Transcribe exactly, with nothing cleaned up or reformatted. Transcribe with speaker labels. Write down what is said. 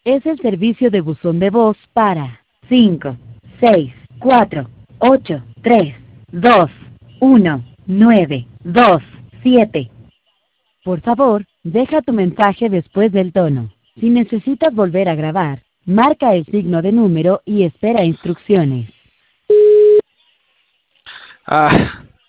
Speaker 1: Es el servicio de buzón de voz para cinco, seis, cuatro, ocho, tres, dos, uno, nueve, dos, siete. Por favor, deja tu mensaje después del tono. Si necesitas volver a grabar, marca el signo de número y espera instrucciones.
Speaker 2: Ah,